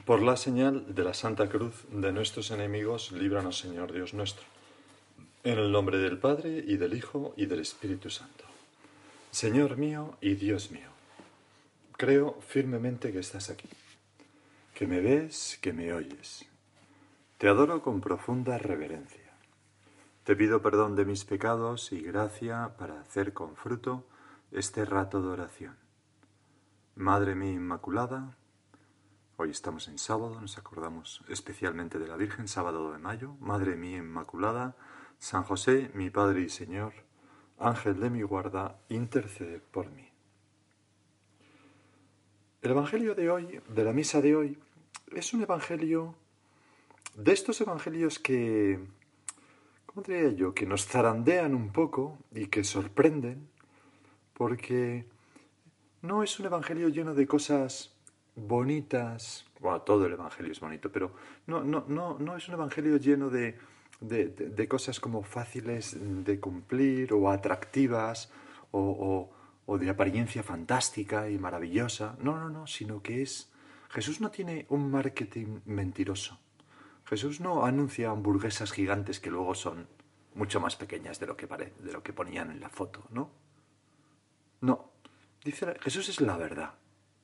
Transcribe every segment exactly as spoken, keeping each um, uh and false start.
Por la señal de la Santa Cruz de nuestros enemigos, líbranos, Señor Dios nuestro. En el nombre del Padre, y del Hijo, y del Espíritu Santo. Señor mío y Dios mío, creo firmemente que estás aquí, que me ves, que me oyes. Te adoro con profunda reverencia. Te pido perdón de mis pecados y gracia para hacer con fruto este rato de oración. Madre mía Inmaculada, hoy estamos en sábado, nos acordamos especialmente de la Virgen, sábado de mayo. Madre mía Inmaculada, San José, mi Padre y Señor, Ángel de mi guarda, intercede por mí. El Evangelio de hoy, de la misa de hoy, es un evangelio de estos evangelios que, ¿cómo diría yo?, que nos zarandean un poco y que sorprenden, porque no es un evangelio lleno de cosas bonitas. Bueno, todo el evangelio es bonito, pero no, no, no, no es un evangelio lleno de, de, de, de cosas como fáciles de cumplir o atractivas o, o, o de apariencia fantástica y maravillosa. No, no, no, sino que es... Jesús no tiene un marketing mentiroso. Jesús no anuncia hamburguesas gigantes que luego son mucho más pequeñas de lo que, pare, de lo que ponían en la foto, ¿no? No. Dice, Jesús es la verdad.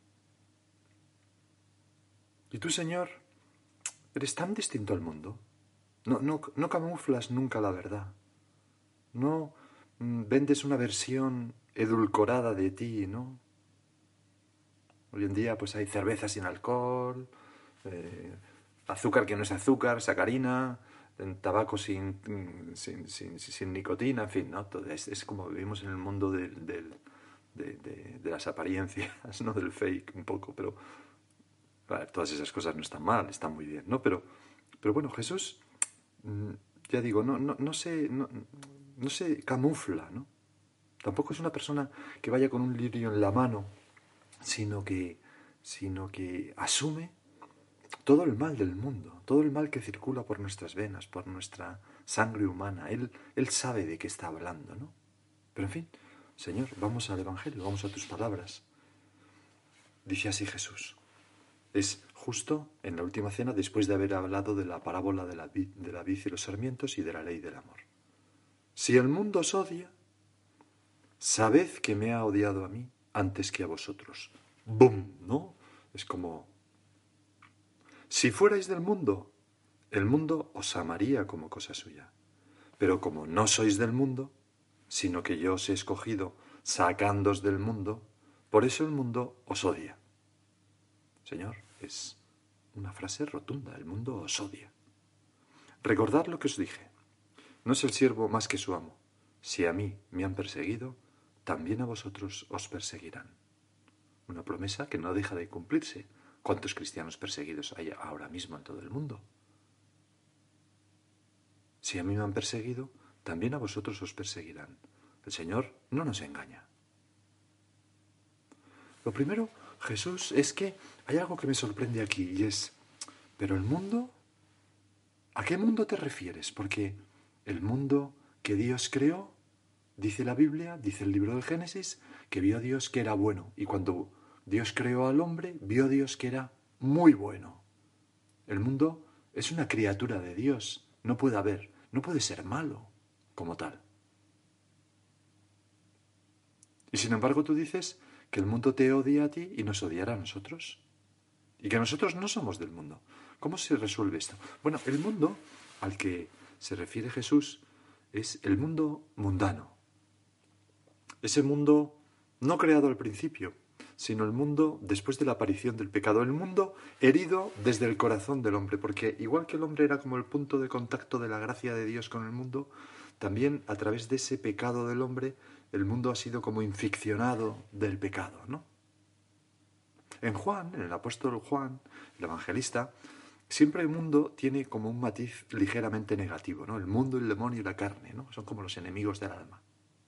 Y tú, Señor, eres tan distinto al mundo. No, no, no camuflas nunca la verdad. No mm, vendes una versión edulcorada de ti, ¿no? Hoy en día pues hay cerveza sin alcohol, eh, azúcar que no es azúcar, sacarina, tabaco sin, sin, sin, sin nicotina, en fin, ¿no? Todo es, es como vivimos en el mundo del, del, de, de, de las apariencias, ¿no? Del fake un poco, pero vale, todas esas cosas no están mal, están muy bien, ¿no? Pero, pero bueno, Jesús, ya digo, no, no, no, se, no, no se camufla, ¿no? Tampoco es una persona que vaya con un lirio en la mano, sino que, sino que asume todo el mal del mundo, todo el mal que circula por nuestras venas, por nuestra sangre humana. Él, él sabe de qué está hablando, ¿no? Pero en fin, Señor, vamos al Evangelio, vamos a tus palabras. Dice así Jesús. Es justo en la última cena, después de haber hablado de la parábola de la vid, de la vid y los sarmientos y de la ley del amor. Si el mundo os odia, sabed que me ha odiado a mí antes que a vosotros. ¡Bum! ¿No? Es como... Si fuerais del mundo, el mundo os amaría como cosa suya. Pero como no sois del mundo, sino que yo os he escogido sacándoos del mundo, por eso el mundo os odia. Señor, es una frase rotunda. El mundo os odia. Recordad lo que os dije. No es el siervo más que su amo. Si a mí me han perseguido, también a vosotros os perseguirán. Una promesa que no deja de cumplirse. ¿Cuántos cristianos perseguidos hay ahora mismo en todo el mundo? Si a mí me han perseguido, también a vosotros os perseguirán. El Señor no nos engaña. Lo primero, Jesús, es que hay algo que me sorprende aquí y es, ¿pero el mundo? ¿A qué mundo te refieres? Porque el mundo que Dios creó, dice la Biblia, dice el libro del Génesis, que vio a Dios que era bueno. Y cuando Dios creó al hombre, vio a Dios que era muy bueno. El mundo es una criatura de Dios. No puede haber, no puede ser malo como tal. Y sin embargo tú dices que el mundo te odia a ti y nos odiará a nosotros. Y que nosotros no somos del mundo. ¿Cómo se resuelve esto? Bueno, el mundo al que se refiere Jesús es el mundo mundano. Ese mundo no creado al principio, sino el mundo después de la aparición del pecado. El mundo herido desde el corazón del hombre, porque igual que el hombre era como el punto de contacto de la gracia de Dios con el mundo, también a través de ese pecado del hombre, el mundo ha sido como inficcionado del pecado, ¿no? En Juan, en el apóstol Juan, el evangelista, siempre el mundo tiene como un matiz ligeramente negativo, ¿no? El mundo, el demonio y la carne, ¿no? Son como los enemigos del alma.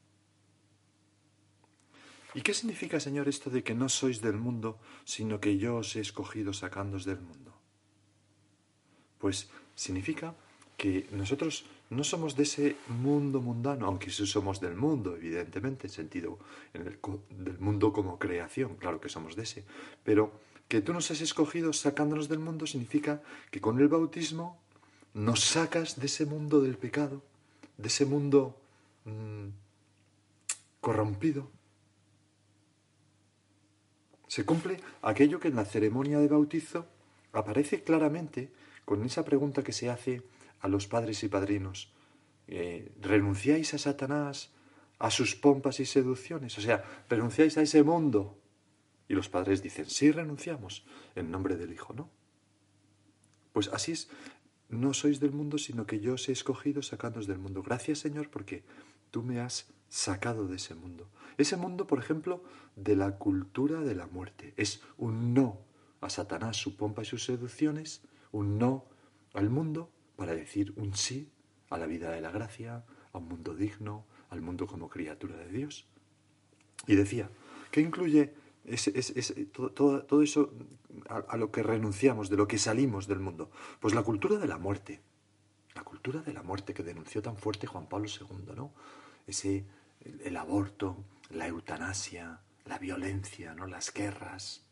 ¿Y qué significa, Señor, esto de que no sois del mundo, sino que yo os he escogido sacándoos del mundo? Pues significa que nosotros no somos de ese mundo mundano, aunque sí somos del mundo, evidentemente, en sentido en el, del mundo como creación, claro que somos de ese, pero que tú nos has escogido sacándonos del mundo significa que con el bautismo nos sacas de ese mundo del pecado, de ese mundo mmm, corrompido. Se cumple aquello que en la ceremonia de bautizo aparece claramente con esa pregunta que se hace a los padres y padrinos. Eh, ¿Renunciáis a Satanás, a sus pompas y seducciones? O sea, ¿renunciáis a ese mundo? Y los padres dicen, sí, renunciamos, en nombre del Hijo, ¿no? Pues así es, no sois del mundo, sino que yo os he escogido sacándoos del mundo. Gracias, Señor, porque tú me has sacado de ese mundo. Ese mundo, por ejemplo, de la cultura de la muerte. Es un no a Satanás, su pompa y sus seducciones, un no al mundo para decir un sí a la vida de la gracia, a un mundo digno, al mundo como criatura de Dios. Y decía, ¿qué incluye ese, ese, ese, todo, todo, todo eso a, a lo que renunciamos, de lo que salimos del mundo? Pues la cultura de la muerte. La cultura de la muerte que denunció tan fuerte Juan Pablo segundo, ¿no? Ese, el, el aborto, la eutanasia, la violencia, ¿no? Las guerras,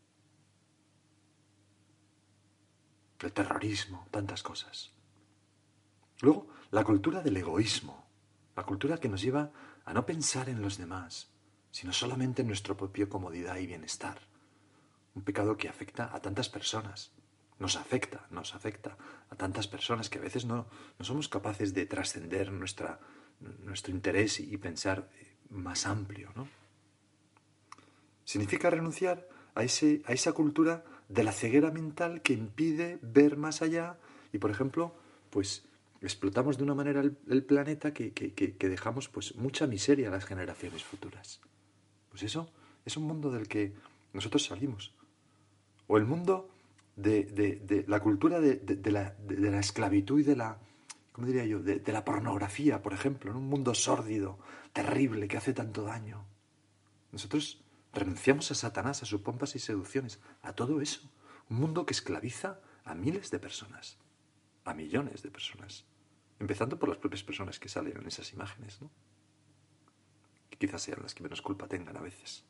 el terrorismo, tantas cosas. Luego, la cultura del egoísmo, la cultura que nos lleva a no pensar en los demás, sino solamente en nuestra propia comodidad y bienestar. Un pecado que afecta a tantas personas. Nos afecta, nos afecta a tantas personas que a veces no, no somos capaces de trascender nuestra, nuestro interés y pensar más amplio, ¿no? Significa renunciar a, ese, a esa cultura de la ceguera mental que impide ver más allá y, por ejemplo, pues explotamos de una manera el, el planeta que, que, que, que dejamos pues mucha miseria a las generaciones futuras. Pues eso es un mundo del que nosotros salimos. O el mundo de, de, de la cultura de, de, de, la, de, de la esclavitud y de la, ¿cómo diría yo?, de, de la pornografía, por ejemplo, ¿no? Un mundo sórdido, terrible, que hace tanto daño. Nosotros renunciamos a Satanás, a sus pompas y seducciones, a todo eso. Un mundo que esclaviza a miles de personas, a millones de personas, empezando por las propias personas que salen en esas imágenes, ¿no? Que quizás sean las que menos culpa tengan a veces.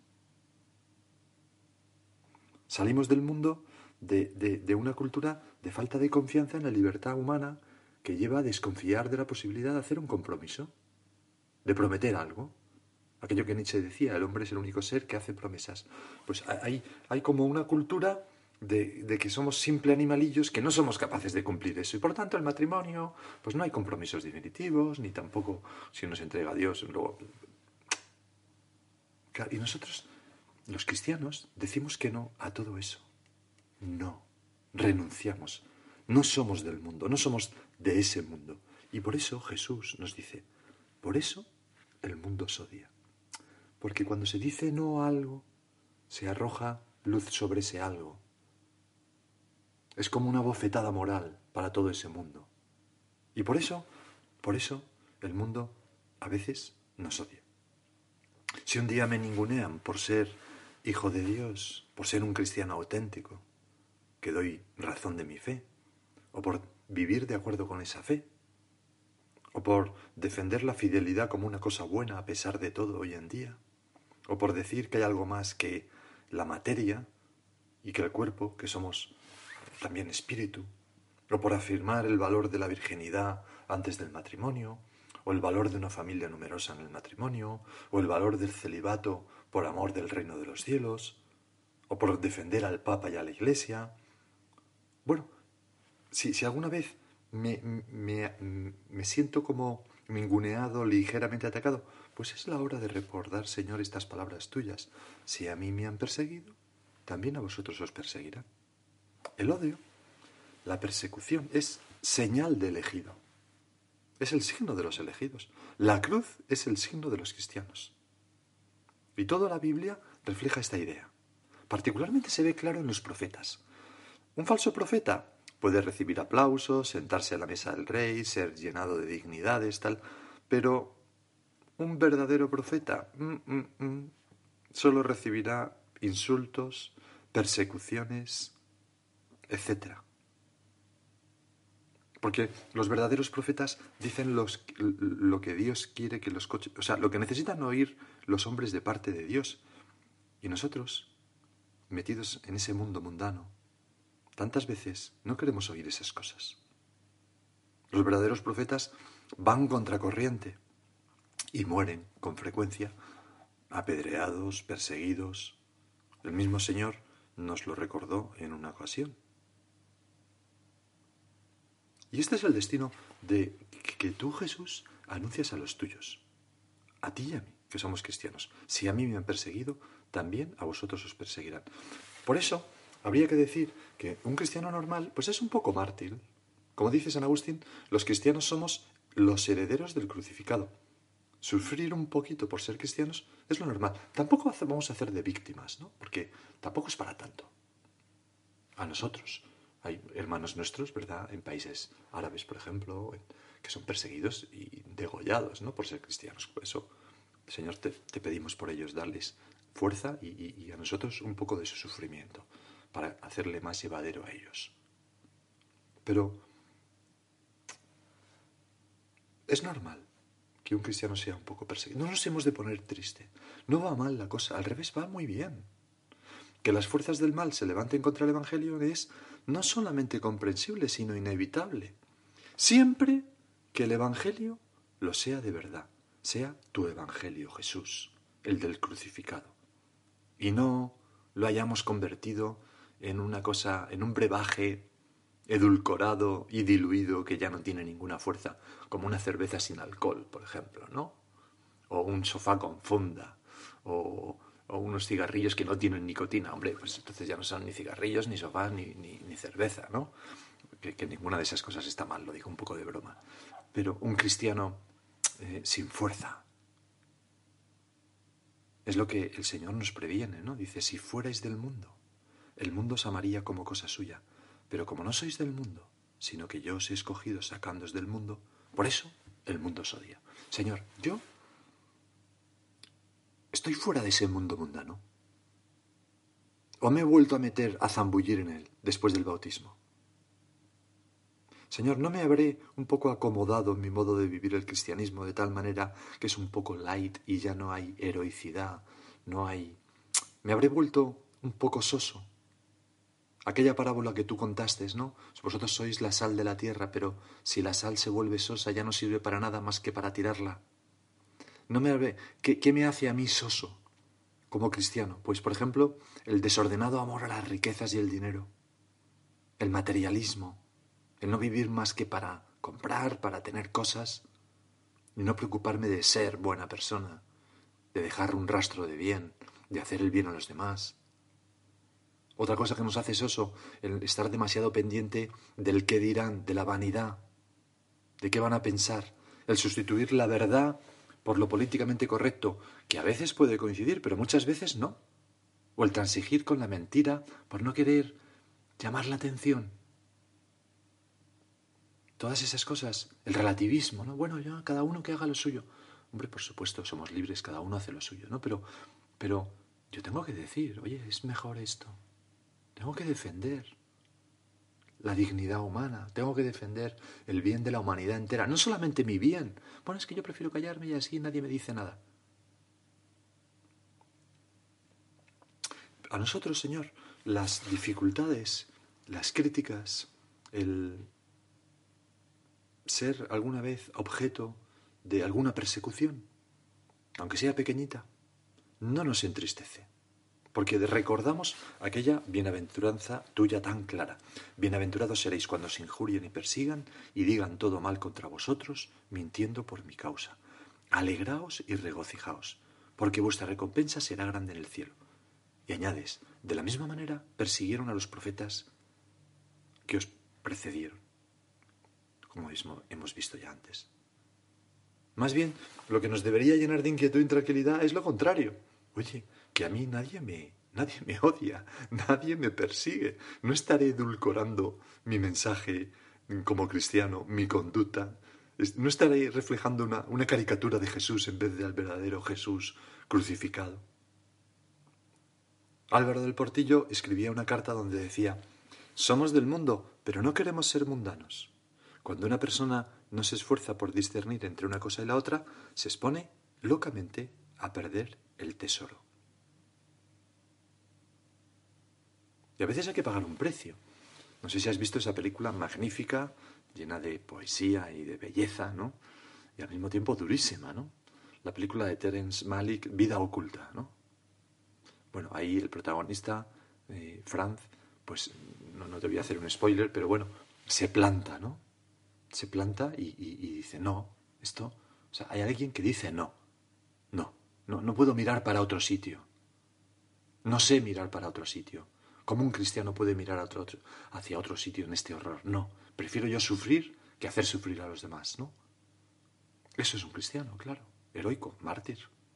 Salimos del mundo de, de, de una cultura de falta de confianza en la libertad humana que lleva a desconfiar de la posibilidad de hacer un compromiso, de prometer algo. Aquello que Nietzsche decía, el hombre es el único ser que hace promesas. Pues hay, hay como una cultura de, de que somos simple animalillos que no somos capaces de cumplir eso. Y por tanto el matrimonio, pues no hay compromisos definitivos, ni tampoco si uno se entrega a Dios. Luego... Y nosotros, los cristianos, decimos que no a todo eso. No, renunciamos. No somos del mundo, no somos de ese mundo. Y por eso Jesús nos dice, por eso el mundo os odia. Porque cuando se dice no a algo, se arroja luz sobre ese algo. Es como una bofetada moral para todo ese mundo. Y por eso, por eso, el mundo a veces nos odia. Si un día me ningunean por ser hijo de Dios, por ser un cristiano auténtico, que doy razón de mi fe, o por vivir de acuerdo con esa fe, o por defender la fidelidad como una cosa buena a pesar de todo hoy en día, o por decir que hay algo más que la materia y que el cuerpo, que somos también espíritu, o por afirmar el valor de la virginidad antes del matrimonio, o el valor de una familia numerosa en el matrimonio, o el valor del celibato por amor del reino de los cielos, o por defender al Papa y a la Iglesia. Bueno, si, si alguna vez me, me, me siento como ninguneado, ligeramente atacado, pues es la hora de recordar, Señor, estas palabras tuyas. Si a mí me han perseguido, también a vosotros os perseguirán. El odio, la persecución, es señal de elegido. Es el signo de los elegidos. La cruz es el signo de los cristianos. Y toda la Biblia refleja esta idea. Particularmente se ve claro en los profetas. Un falso profeta puede recibir aplausos, sentarse a la mesa del rey, ser llenado de dignidades, tal, pero un verdadero profeta mm, mm, mm, solo recibirá insultos, persecuciones, etcétera. Porque los verdaderos profetas dicen los, lo que Dios quiere que los coches... O sea, lo que necesitan oír los hombres de parte de Dios. Y nosotros, metidos en ese mundo mundano, tantas veces no queremos oír esas cosas. Los verdaderos profetas van contracorriente y mueren con frecuencia apedreados, perseguidos. El mismo Señor nos lo recordó en una ocasión. Y este es el destino de que tú, Jesús, anuncias a los tuyos, a ti y a mí, que somos cristianos. Si a mí me han perseguido, también a vosotros os perseguirán. Por eso, habría que decir que un cristiano normal, pues es un poco mártir. Como dice San Agustín, los cristianos somos los herederos del crucificado. Sufrir un poquito por ser cristianos es lo normal. Tampoco vamos a hacer de víctimas, ¿no? Porque tampoco es para tanto. A nosotros. Hay hermanos nuestros, ¿verdad?, en países árabes, por ejemplo, que son perseguidos y degollados, ¿no?, por ser cristianos. Por eso, Señor, te, te pedimos por ellos, darles fuerza y, y, y a nosotros un poco de su sufrimiento, para hacerle más llevadero a ellos. Pero es normal que un cristiano sea un poco perseguido. No nos hemos de poner triste. No va mal la cosa, al revés, va muy bien. Que las fuerzas del mal se levanten contra el Evangelio es no solamente comprensible, sino inevitable. Siempre que el Evangelio lo sea de verdad, sea tu Evangelio, Jesús, el del crucificado. Y no lo hayamos convertido en una cosa, en un brebaje edulcorado y diluido que ya no tiene ninguna fuerza, como una cerveza sin alcohol, por ejemplo, ¿no? O un sofá con funda, o... o unos cigarrillos que no tienen nicotina. Hombre, pues entonces ya no son ni cigarrillos, ni sofá, ni, ni, ni cerveza, ¿no? Que, que ninguna de esas cosas está mal, lo digo un poco de broma. Pero un cristiano eh, sin fuerza. Es lo que el Señor nos previene, ¿no? Dice, si fuerais del mundo, el mundo os amaría como cosa suya. Pero como no sois del mundo, sino que yo os he escogido sacándoos del mundo, por eso el mundo os odia. Señor, yo ¿estoy fuera de ese mundo mundano? ¿O me he vuelto a meter, a zambullir en él después del bautismo? Señor, ¿no me habré un poco acomodado en mi modo de vivir el cristianismo de tal manera que es un poco light y ya no hay heroicidad, no hay... ¿Me habré vuelto un poco soso? Aquella parábola que tú contaste, ¿no? Vosotros sois la sal de la tierra, pero si la sal se vuelve sosa ya no sirve para nada más que para tirarla. No me habré... ¿Qué, qué me hace a mí soso como cristiano? Pues, por ejemplo, el desordenado amor a las riquezas y el dinero, el materialismo, el no vivir más que para comprar, para tener cosas, y no preocuparme de ser buena persona, de dejar un rastro de bien, de hacer el bien a los demás. Otra cosa que nos hace soso, el estar demasiado pendiente del qué dirán, de la vanidad, de qué van a pensar, el sustituir la verdad por lo políticamente correcto, que a veces puede coincidir, pero muchas veces no. O el transigir con la mentira por no querer llamar la atención. Todas esas cosas, el relativismo, ¿no? Bueno, ya cada uno que haga lo suyo. Hombre, por supuesto, somos libres, cada uno hace lo suyo, ¿no? Pero, pero yo tengo que decir, oye, es mejor esto. Tengo que defender la dignidad humana, tengo que defender el bien de la humanidad entera, no solamente mi bien. Bueno, es que yo prefiero callarme y así nadie me dice nada. A nosotros, Señor, las dificultades, las críticas, el ser alguna vez objeto de alguna persecución, aunque sea pequeñita, no nos entristece. Porque recordamos aquella bienaventuranza tuya tan clara. Bienaventurados seréis cuando os injurien y persigan y digan todo mal contra vosotros, mintiendo por mi causa. Alegraos y regocijaos, porque vuestra recompensa será grande en el cielo. Y añades, de la misma manera persiguieron a los profetas que os precedieron, como hemos visto ya antes. Más bien, lo que nos debería llenar de inquietud y tranquilidad es lo contrario. Oye, que a mí nadie me, nadie me odia, nadie me persigue. No estaré edulcorando mi mensaje como cristiano, mi conducta. No estaré reflejando una, una caricatura de Jesús en vez del verdadero Jesús crucificado. Álvaro del Portillo escribía una carta donde decía: somos del mundo, pero no queremos ser mundanos. Cuando una persona no se esfuerza por discernir entre una cosa y la otra, se expone locamente a perder el tesoro. Y a veces hay que pagar un precio. No sé si has visto esa película magnífica, llena de poesía y de belleza, ¿no? Y al mismo tiempo durísima, ¿no? La película de Terence Malick, Vida Oculta, ¿no? Bueno, ahí el protagonista, eh, Franz, pues no, no te voy a hacer un spoiler, pero bueno, se planta, ¿no? Se planta y, y, y dice, no, esto... O sea, hay alguien que dice no, no, no, no puedo mirar para otro sitio. No sé mirar para otro sitio. ¿Cómo un cristiano puede mirar a otro, otro, hacia otro sitio en este horror? No, prefiero yo sufrir que hacer sufrir a los demás, ¿no? Eso es un cristiano, claro, heroico, mártir.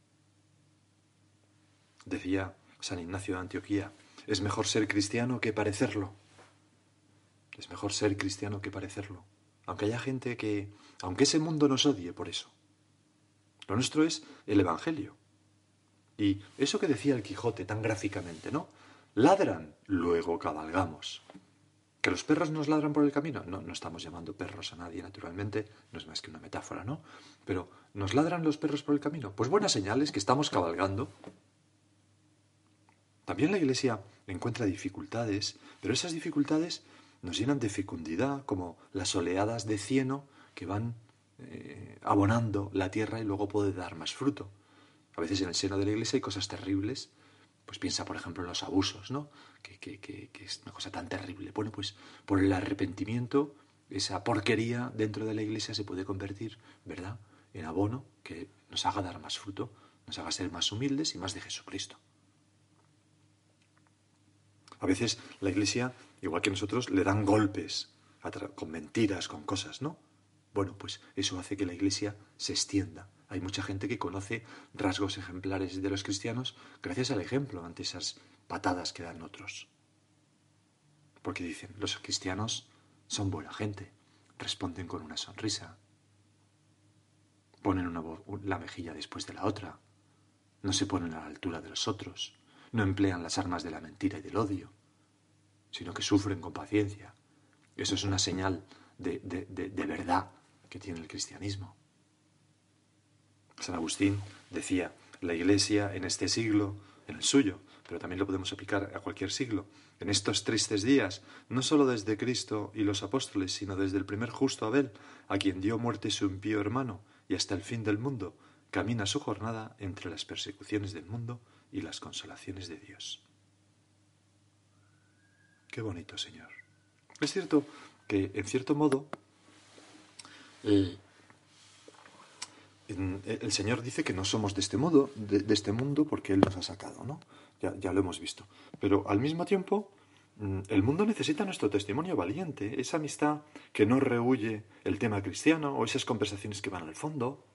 Decía San Ignacio de Antioquía, es mejor ser cristiano que parecerlo. Es mejor ser cristiano que parecerlo. Aunque haya gente que... Aunque ese mundo nos odie por eso. Lo nuestro es el Evangelio. Y eso que decía el Quijote tan gráficamente, ¿no? Ladran, luego cabalgamos. ¿Que los perros nos ladran por el camino? No, no estamos llamando perros a nadie, naturalmente. No es más que una metáfora, ¿no? Pero, ¿nos ladran los perros por el camino? Pues buena señal es que estamos cabalgando. También la Iglesia encuentra dificultades, pero esas dificultades nos llenan de fecundidad, como las oleadas de cieno que van eh, abonando la tierra y luego puede dar más fruto. A veces en el seno de la Iglesia hay cosas terribles, pues piensa, por ejemplo, en los abusos, ¿no? Que, que, que, que es una cosa tan terrible. Bueno, pues por el arrepentimiento, esa porquería dentro de la Iglesia se puede convertir, ¿verdad?, en abono que nos haga dar más fruto, nos haga ser más humildes y más de Jesucristo. A veces la Iglesia, igual que nosotros, le dan golpes con mentiras, con cosas, ¿no? Bueno, pues eso hace que la Iglesia se extienda. Hay mucha gente que conoce rasgos ejemplares de los cristianos gracias al ejemplo ante esas patadas que dan otros. Porque dicen, los cristianos son buena gente, responden con una sonrisa, ponen una voz, la mejilla después de la otra, no se ponen a la altura de los otros, no emplean las armas de la mentira y del odio, sino que sufren con paciencia. Eso es una señal de, de, de, de verdad que tiene el cristianismo. San Agustín decía, la Iglesia en este siglo, en el suyo, pero también lo podemos aplicar a cualquier siglo, en estos tristes días, no solo desde Cristo y los apóstoles, sino desde el primer justo Abel, a quien dio muerte su impío hermano, y hasta el fin del mundo, camina su jornada entre las persecuciones del mundo y las consolaciones de Dios. Qué bonito, Señor. Es cierto que, en cierto modo, eh, el Señor dice que no somos de este mundo, de, de este mundo porque Él nos ha sacado, ¿no? Ya, ya lo hemos visto. Pero al mismo tiempo, el mundo necesita nuestro testimonio valiente, esa amistad que no rehúye el tema cristiano o esas conversaciones que van al fondo.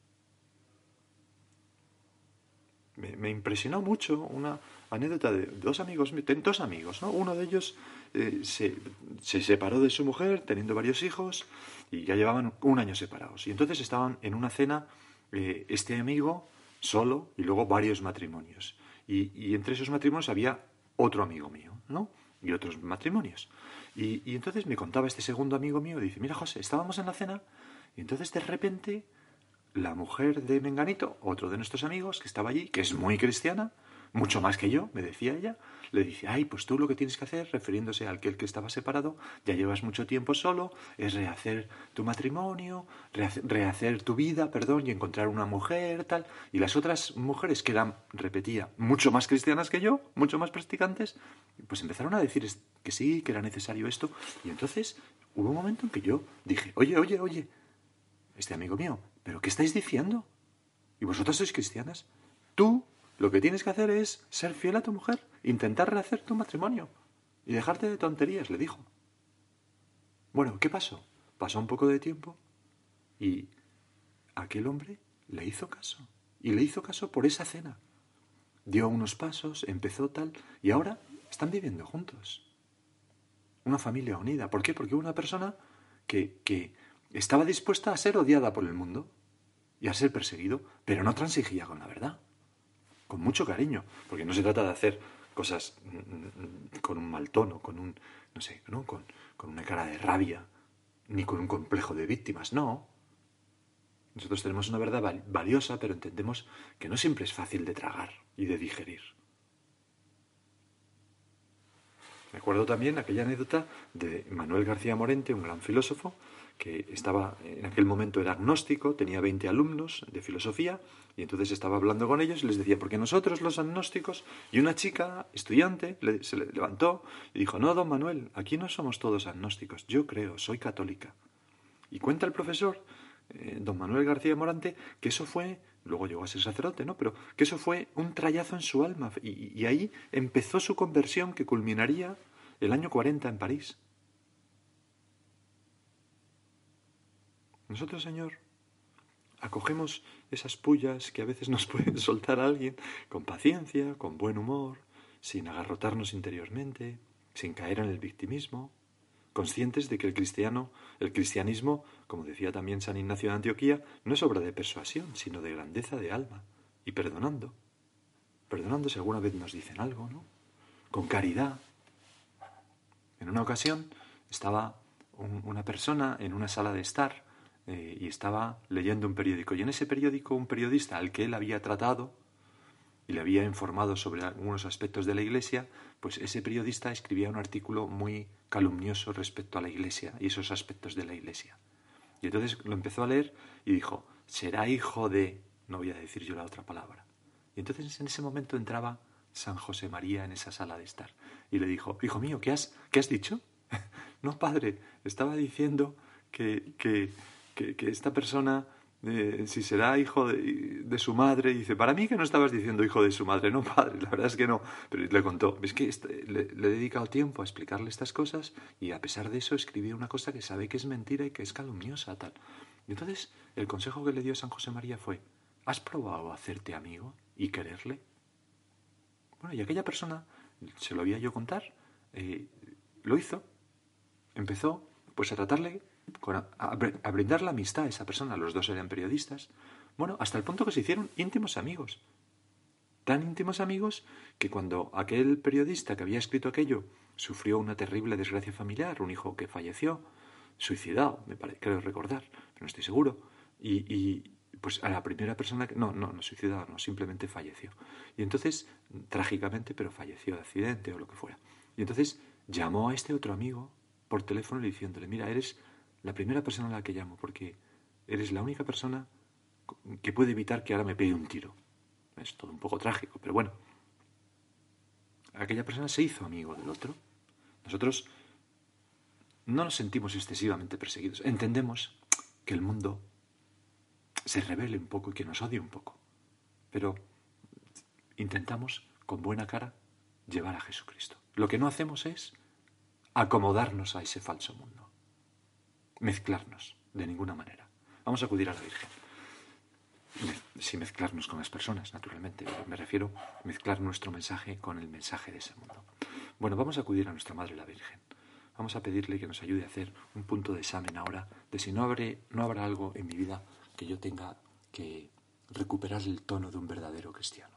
Me, me impresionó mucho una anécdota de dos amigos, dos amigos, ¿no? Uno de ellos eh, se, se separó de su mujer teniendo varios hijos y ya llevaban un año separados. Y entonces estaban en una cena eh, este amigo solo y luego varios matrimonios. Y, y entre esos matrimonios había otro amigo mío, ¿no? Y otros matrimonios. Y, y entonces me contaba este segundo amigo mío, dice, mira José, estábamos en la cena y entonces de repente la mujer de Menganito, otro de nuestros amigos que estaba allí, que es muy cristiana, mucho más que yo, me decía ella, le dice, ay, pues tú lo que tienes que hacer, refiriéndose al que el que estaba separado, ya llevas mucho tiempo solo, es rehacer tu matrimonio, rehacer, rehacer tu vida, perdón, y encontrar una mujer, tal. Y las otras mujeres que eran, repetía, mucho más cristianas que yo, mucho más practicantes, pues empezaron a decir que sí, que era necesario esto. Y entonces hubo un momento en que yo dije, oye, oye, oye, este amigo mío, ¿pero qué estáis diciendo? ¿Y vosotras sois cristianas? Tú lo que tienes que hacer es ser fiel a tu mujer, intentar rehacer tu matrimonio y dejarte de tonterías, le dijo. Bueno, ¿qué pasó? Pasó un poco de tiempo y aquel hombre le hizo caso. Y le hizo caso por esa cena. Dio unos pasos, empezó tal, y ahora están viviendo juntos. Una familia unida. ¿Por qué? Porque una persona que, que estaba dispuesta a ser odiada por el mundo y a ser perseguido, pero no transigía con la verdad. Con mucho cariño, porque no se trata de hacer cosas con un mal tono, con un, no sé, ¿no? Con, con una cara de rabia, ni con un complejo de víctimas, no. Nosotros tenemos una verdad valiosa, pero entendemos que no siempre es fácil de tragar y de digerir. Recuerdo también aquella anécdota de Manuel García Morente, un gran filósofo, que estaba, en aquel momento era agnóstico, tenía veinte alumnos de filosofía, y entonces estaba hablando con ellos y les decía, porque nosotros los agnósticos, y una chica, estudiante, le, se le levantó y dijo, no, don Manuel, aquí no somos todos agnósticos, yo creo, soy católica. Y cuenta el profesor, eh, don Manuel García Morante, que eso fue, luego llegó a ser sacerdote, ¿no? Pero que eso fue un trayazo en su alma, y, y ahí empezó su conversión que culminaría el año cuarenta en París. Nosotros, Señor, acogemos esas pullas que a veces nos pueden soltar a alguien con paciencia, con buen humor, sin agarrotarnos interiormente, sin caer en el victimismo, conscientes de que el cristiano, el cristianismo, como decía también San Ignacio de Antioquía, no es obra de persuasión, sino de grandeza de alma, y perdonando, perdonando si alguna vez nos dicen algo, ¿no? Con caridad. En una ocasión estaba un, una persona en una sala de estar, Eh, y estaba leyendo un periódico. Y en ese periódico un periodista al que él había tratado y le había informado sobre algunos aspectos de la Iglesia, pues ese periodista escribía un artículo muy calumnioso respecto a la Iglesia y esos aspectos de la Iglesia. Y entonces lo empezó a leer y dijo, será hijo de... no voy a decir yo la otra palabra. Y entonces en ese momento entraba San José María en esa sala de estar y le dijo, hijo mío, ¿qué has, ¿qué has dicho? No, padre, estaba diciendo que... que Que, que esta persona, eh, si será hijo de, de su madre, dice, para mí que no estabas diciendo hijo de su madre, no padre, la verdad es que no, pero le contó, es que este, le, le he dedicado tiempo a explicarle estas cosas y a pesar de eso escribí una cosa que sabe que es mentira y que es calumniosa, tal. Y entonces el consejo que le dio San José María fue, ¿has probado hacerte amigo y quererle? Bueno, y aquella persona, se lo había yo contar, eh, lo hizo, empezó pues a tratarle, a, a brindar la amistad a esa persona. Los dos eran periodistas. Bueno, hasta el punto que se hicieron íntimos amigos. Tan íntimos amigos que cuando aquel periodista que había escrito aquello sufrió una terrible desgracia familiar, un hijo que falleció, suicidado, me parece, creo recordar, pero no estoy seguro, y, y pues a la primera persona que... No, no, no suicidado, no, simplemente falleció. Y entonces, trágicamente, pero falleció de accidente o lo que fuera. Y entonces llamó a este otro amigo por teléfono diciéndole, mira, eres la primera persona a la que llamo porque eres la única persona que puede evitar que ahora me pegue un tiro. Es todo un poco trágico, pero bueno. Aquella persona se hizo amigo del otro. Nosotros no nos sentimos excesivamente perseguidos. Entendemos que el mundo se rebele un poco y que nos odie un poco. Pero intentamos, con buena cara, llevar a Jesucristo. Lo que no hacemos es acomodarnos a ese falso mundo. Mezclarnos, de ninguna manera. Vamos a acudir a la Virgen. Sin mezclarnos con las personas, naturalmente. Me refiero a mezclar nuestro mensaje con el mensaje de ese mundo. Bueno, vamos a acudir a nuestra Madre la Virgen. Vamos a pedirle que nos ayude a hacer un punto de examen ahora de si no, habré, no habrá algo en mi vida que yo tenga que recuperar el tono de un verdadero cristiano.